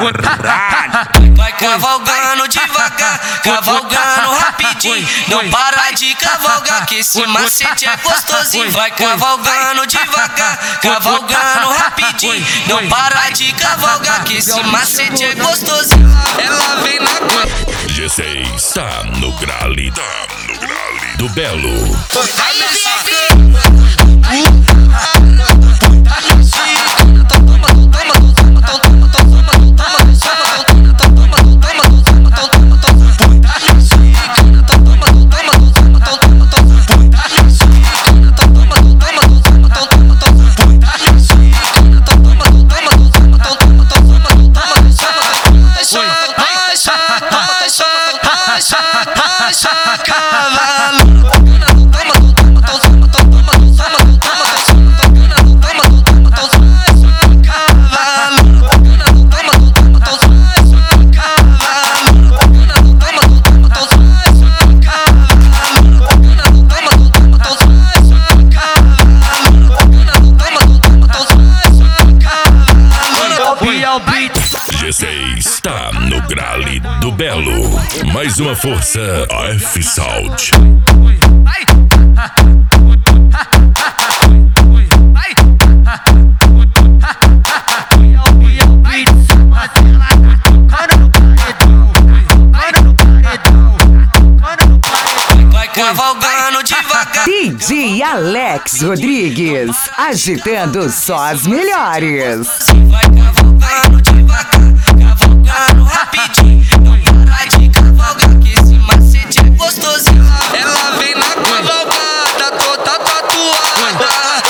Vai cavalgando devagar, cavalgando rapidinho. Não para de cavalgar, que esse macete é gostosinho. Vai cavalgando devagar, cavalgando rapidinho. Não para de cavalgar, que esse macete é gostosinho. Ela vem na G6 tá no grale do Belo. G6 tá no grale do Belo. Mais uma força AF Salt. Vai cavalgando devagar. DJ Alex Rodrigues, agitando só as melhores. Vai cavalgando devagar, cavalgando rapidinho. Não para de cavalgar, que esse macete é gostosinho. Ela vem na cavalgada, toda tatuada.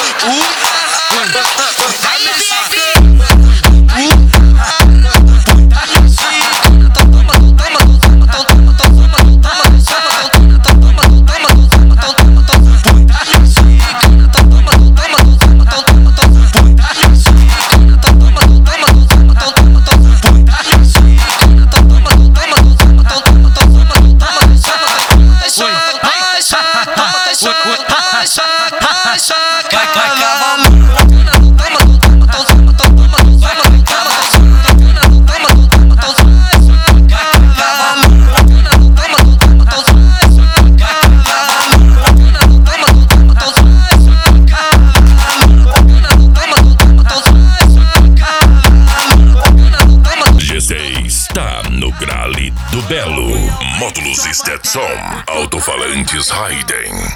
G6 tá no grale do Belo. Módulos Stetson, alto-falantes Hayden.